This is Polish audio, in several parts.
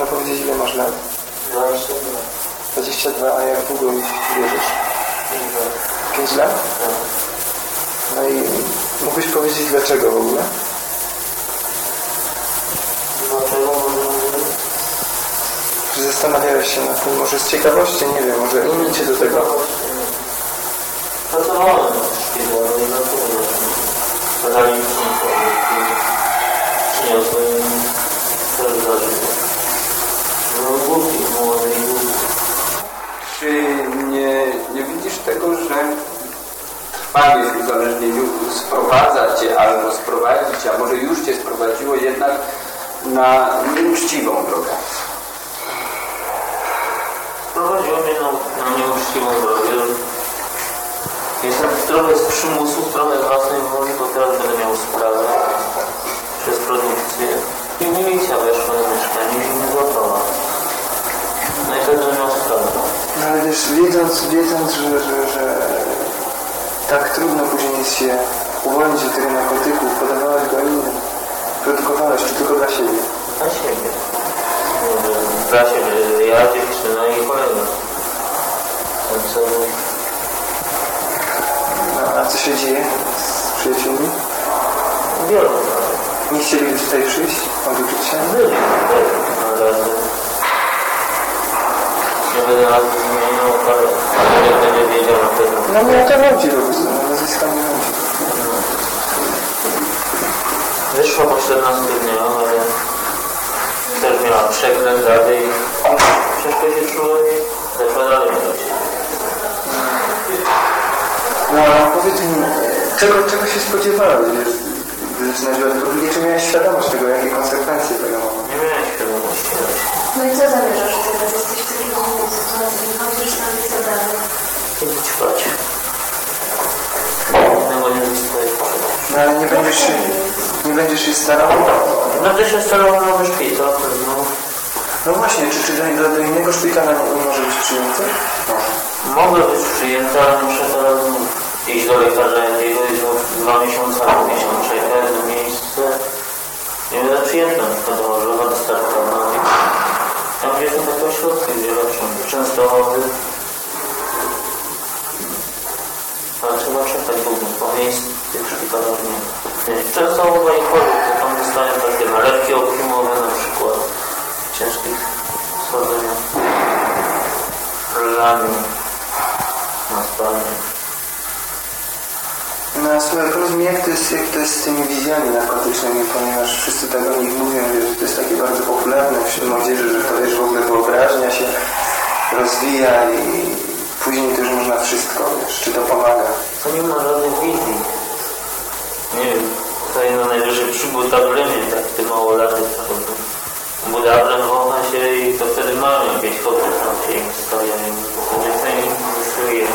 można powiedzieć, ile masz lat? 22. 22, a jak długo już wierzysz? 5 lat? Tak. No i mógłbyś powiedzieć dlaczego w ogóle? Dlaczego może... Czy zastanawiałeś się nad tym, może z ciekawości, nie wiem, może inni cię do tego? Pracowałem na wszystkiego, ale nie dlatego. Podali mi przyniosłem też zażycie. No głupi, młody i głupi. Czy nie widzisz tego, że trwanie w uzależnieniu sprowadza cię albo sprowadzi cię, a może już cię sprowadziło jednak na nieuczciwą drogę? Prowadziło mnie na nieuczciwą drogę. Jestem trochę z przymusu, trochę z własnej woli, bo teraz będę miał sprawę przez produkcję. I milicja weszła na mieszkanie i mnie złapała. No i wtedy będę miał sprawę. No ale wiesz, wiedząc, że tak trudno później jest się uwolnić od tego narkotyku, podawałeś go innym. Produkowałeś, czy tylko dla siebie? Dla siebie. Dla siebie. Ja, dziewczyna i kolega. Co? No, a co się dzieje z przyjaciółmi? Wielu. Nie chcieliby tutaj przyjść? Odwrócić się? Byli. Na razie. Nie będę raz wymieniał, ale nie będę wiedział na pewno. No nie o to chodzi, nazwiskami chodzi. Wyszła po 14 dniach, ale też miała przekręt rady i ciężko się czuło i zeszła dalej do ciebie. No a powiedz mi, czego się spodziewałeś, wiesz, gdy zaczynałeś od drugiej, czy miałeś świadomość tego, jakie konsekwencje tego mogą? Nie miałem świadomości. No i co zamierzasz teraz? Jesteś w takiej trudnej sytuacji, chodzisz na co dalej? Kiedy ćpać. Innego nie zostaje. No ale nie będziesz się starał? Będę się starał na nowy szpital, no. No właśnie, czy do innego szpitala nie może być przyjęty? Mogę być przyjęty, ale muszę teraz iść do lekarza jakiegoś 2 miesiące albo miesiąc czekać na miejsce. Nie będę przyjęty na przykład do Orzowa, do Starkowa. Tam gdzie są takie ośrodki, gdzie leczą Częstochowy. Ale trzeba czekać długo, bo miejsc w tych szpitalach nie ma. Częstochowa i Chorzów, to tam dostałem takie nalewki opimowe na przykład ciężkich schodzeniach. Ramię na spalnie. No słuchaj, powiedz mi, jak to jest z tymi wizjami narkotycznymi, ponieważ wszyscy tak o nich mówią, że to jest takie bardzo popularne wśród młodzieży, że to wiesz, w ogóle wyobraźnia się rozwija i później to już można wszystko, wiesz, czy to pomaga? To nie ma żadnych wizji. Nie wiem, tutaj na najwyżej przy budablemie, tak te małolaty przechodzą. Budablem wącha się i to wtedy mam jakieś koty tam się im stoją i więcej nie czuje.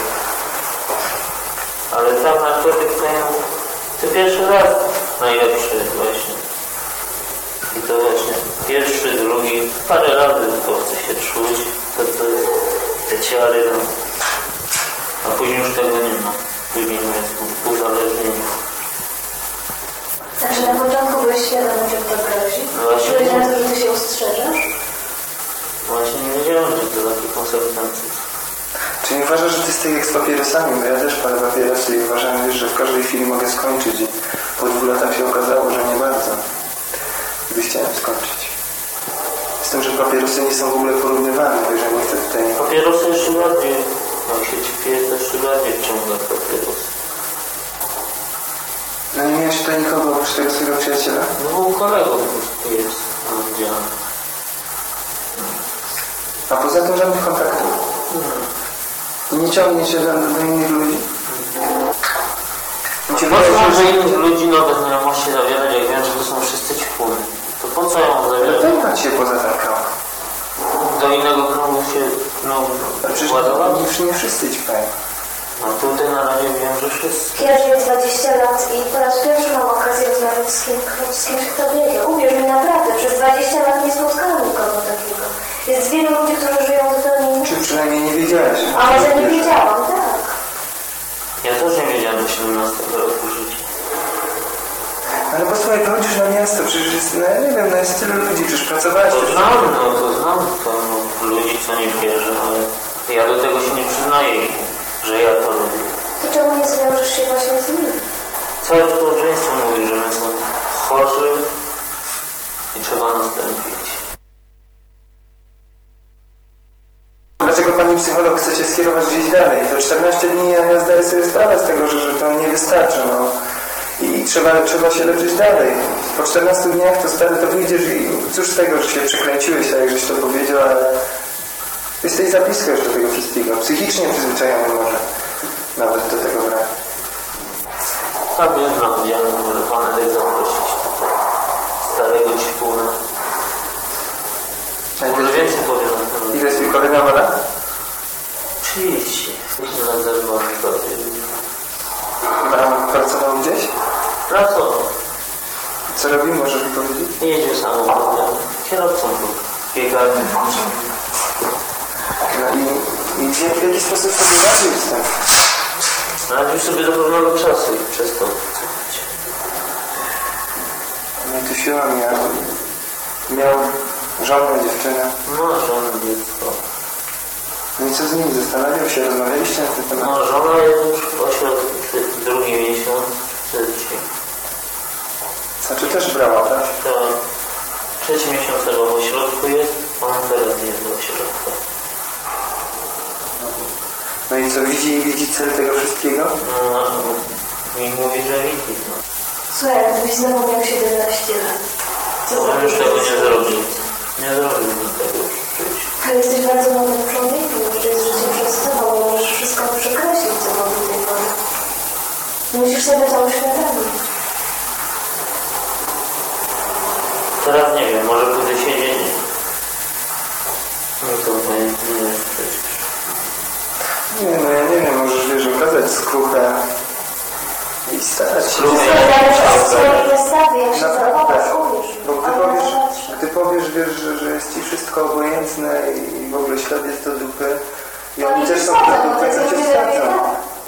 Ale tam narkotyk to pierwszy raz najlepszy właśnie. I to właśnie pierwszy, drugi, parę razy to chce się czuć, te ciary, no. A później już tego nie ma. Później jest uzależnienie. Znaczy na początku byłeś świadomy, że to grozi? Właśnie. Byłeś na to, że ty się ustrzeżesz? Właśnie nie wiedziałem, że to takie konsekwencje. Czy nie uważasz, że to jest tak jak z papierosami? Bo ja też palę papierosy i uważam, wiesz, że w każdej chwili mogę skończyć i po 2 latach się okazało, że nie bardzo. Gdy chciałem skończyć. Z tym, że papierosy nie są w ogóle porównywane, że nie chcę tutaj... Papierosy jeszcze bardziej, jak się ćpie, to jeszcze bardziej wciąga papierosy. No nie miałeś tutaj nikogo oprócz tego swojego przyjaciela? No bo u kolegów tu jest oddział. A poza tym żadnych kontaktów? I nie ciągnie się do innych ludzi? Można, że innych ludzi nawet nie ma się zawierać, jak wiem, że to są wszyscy ćpuny. To po co ja mam zawierać? Wypękać się poza ten krąg. Do innego krągu się, Przecież nie wszyscy ci powiem. No tutaj na razie wiem, że wszyscy. Ja żyję 20 lat i po raz pierwszy mam okazję rozmawiać z kimś, kto wie. Uwierz mi naprawdę, przez 20 lat nie spotkałam nikogo takiego. Jest wielu ludzi, którzy żyją zupełnie inaczej. Czy przynajmniej nie wiedziałeś? A może nie wiedziałam, tak. Ja też nie wiedziałem do 17 roku życia. Ale posłuchaj, chodzisz na miasto, przecież jest, no ja nie wiem, no jest tylu ludzi, przecież pracowałeś. To znam, znam pełno ludzi, co nie wierzę, ale ja do tego się nie przyznaję, że ja to robię. To czemu nie zwiążesz się właśnie z nimi? Całe społeczeństwo mówi, że my są chorzy i trzeba nas tępić. Dlaczego pani psycholog chce cię skierować gdzieś dalej? To 14 dni ja zdaję sobie sprawę z tego, że to nie wystarczy. No. I trzeba się leczyć dalej. Po 14 dniach to stary to wyjdziesz i cóż z tego, że się przekręciłeś, tak jak żeś to powiedział, ale jesteś za blisko już do tego wszystkiego. Psychicznie przyzwyczajony może nawet do tego brać. Tak jest na udziale, może Pan Edek zaprosić starego ćpuna. Może więcej powiem na ten. Ile swój kolega ma lat? 30. Myślę na zewnątrz. Pracował gdzieś? Pracował. Co robił? Możesz mi powiedzieć? Jedzie samochodem. Kierowcą był. Piekarnym. No i w jaki sposób sobie walczył z tym? Radził sobie do pewnego czasu i przestał. No i tu siła miał żonę, dziewczynę. No, żona, dziecko. No i co z nimi? Zastanawiał się, rozmawialiście na ten temat? No, żona jest już w ośrodku, drugi miesiąc, trzeci. Znaczy też brała, tak? To trzeci miesiąc chyba w ośrodku jest, on teraz nie jest w ośrodku. No i co, widzi cel tego wszystkiego? No, mi mówi, że widzi, no. Słuchaj, gdybyś znowu miał 17 lat. To on już tego nie zrobi. Nie zrobił tego już w życiu. Ale jesteś bardzo młodym człowiekiem, już jest życie przed tobą i możesz wszystko przekreślić, co było do tej pory. Musisz sobie to uświadomić. Teraz nie wiem, może pójdę siedzieć. No to nie jest przecież. Nie, no ja nie wiem, możesz wiesz, okazać skruchę i starać się. Skruchę. Wszystko zależy od swojej wystawy, jak się Naprawdę. zachowasz, uwierz. Bo Ale gdy powiesz, wiesz, że jest ci wszystko obojętne i w ogóle ślad jest do dupy i oni też są do dupy, to cię stracą.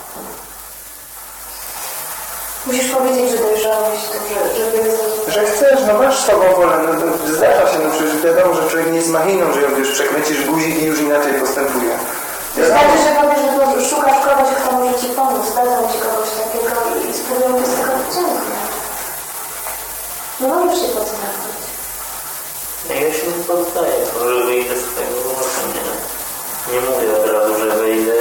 Musisz powiedzieć, że dojrzałeś, Że chcesz, no masz sobą wolę, no to zdarza się, no przecież wiadomo, że człowiek nie jest machiną, że ją wiesz, przekręcisz guzik i już inaczej postępuje. Wystarczy, że powiesz, że szukasz kogoś, kto może ci pomóc, dadzą ci kogoś takiego i spróbują cię z tego wyciągnąć. Nie możesz się podstawić. Ja się nie poddaję, że wyjdę z tego, nie mówię od razu, że wyjdę.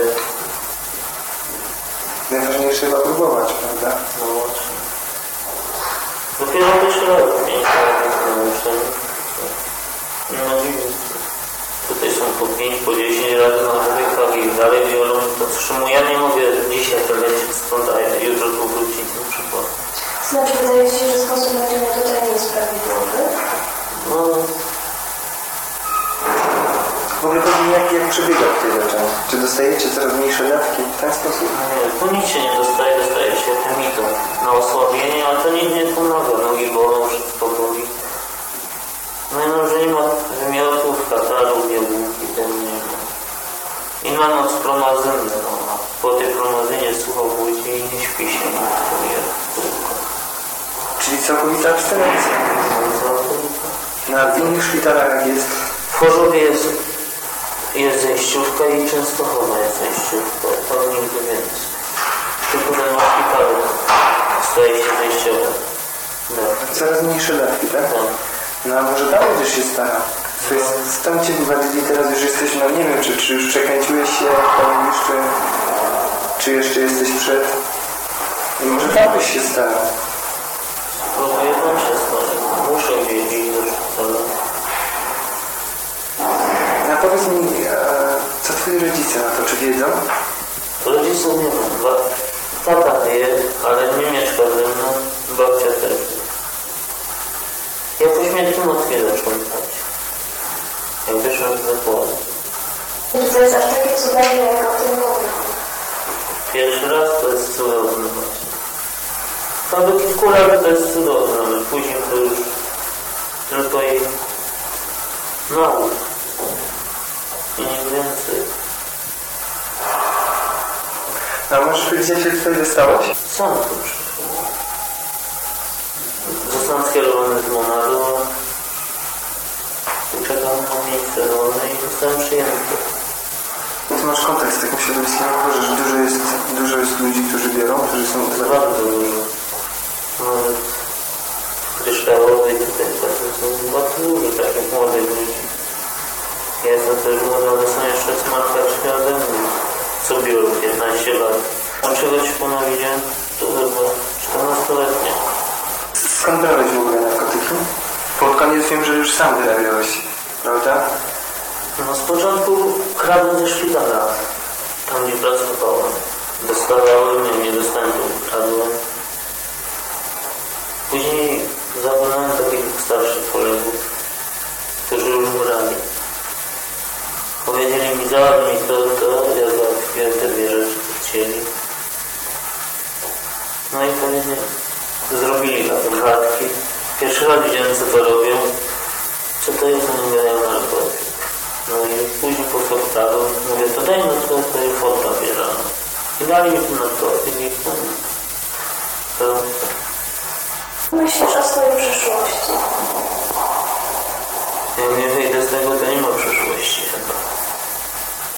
Najważniejsze chyba próbować, prawda? No właśnie. Dopiero pierwszy raz nauczę. No i tutaj są po 5, po 10 razy na nawykach i dalej biorą, to ja nie mogę dzisiaj to lecieć stąd, a jutro tu wrócić na przykład. Znaczy, wydaje ci się, że sposób leczenia tutaj nie jest prawidłowy? No, W ogóle powiem, jak przebiega tutaj leczenie? Czy dostajecie coraz mniejsze dawki w ten sposób? nie, tu nic się nie dostaje się chemiką na osłabienie, ale to nic nie pomaga, nogi bolą, wszystko boli. No i no, że nie ma wymiotów, katarów, jabłki, ten nie ma. I na noc promazynę, no, a po tej promazynie sucho budzi i nie śpi się, no to jest tylko. Czyli całkowita abstynencja. Na innych szpitalach jak jest? W Chorzowie jest zejściówka i Częstochowa jest zejściówka, to nigdy więcej. Tylko ten szpital staje się zejściowy. Coraz mniejsze dawki, tak? Tak. No a może tam będziesz się starał? To jest, tam cię wywalili, teraz już jesteś, no nie wiem, czy już przekręciłeś się, jak tam mówisz, czy jeszcze jesteś przed? I może tam byś się starał. Próbuję tam się starać. Muszę jeździć do szpitala. A powiedz mi, co twoi rodzice na to, czy wiedzą? Rodziców nie mam. Tata wie, ale nie mieszka ze mną. Babcia też. Ja po śmierci matki zacząłem spać. Jak wyszłem z zakładu. I to jest aż takie cudowne, jak o tym mówię. Pierwszy raz to jest cudowne właśnie. To do kilku razy to jest cudowne, ale później to już tylko jej nauk. I nic więcej. A możesz powiedzieć, jak się tutaj dostałeś? Sam tu przyszedłem. Zostałem skierowany z Monaru. I czekam mam miejsce wolne i zostałem przyjęty. Ty masz kontakt z takim środowiskiem, uważasz, że dużo jest ludzi, którzy biorą, którzy są Bardzo dużo. Nawet kryształowy tutaj są bardzo dużo takich młodych ludzi. Ja jestem też młody, ale są jeszcze smartwaczki ode mnie, co biorą 15 lat. A czegoś pana widziałem, to chyba 14-letnie. Skąd brałeś w ogóle narkotyki? Pod koniec wiem, że już sam wyrabiałeś, prawda? No z początku kradłem ze szpitala, tam gdzie pracowałem. Dostawałem, nie dostałem, to kradłem. Później zabrałem takich starszych kolegów, którzy już brali. Powiedzieli mi, załatw mi to, ja załatwiłem te dwie rzeczy, co chcieli. No i powiedzieli, zrobili takie gadki. Pierwszy raz widziałem, co to robią. Co to jest, nie miałem narkotyk. No i później po spotkaniu mówię, to daj mi swoje fotka bierzane. I dali mi ten narkotyk i to... Myślisz o swojej przyszłości? Jak nie wyjdę z tego, to nie ma przyszłości chyba.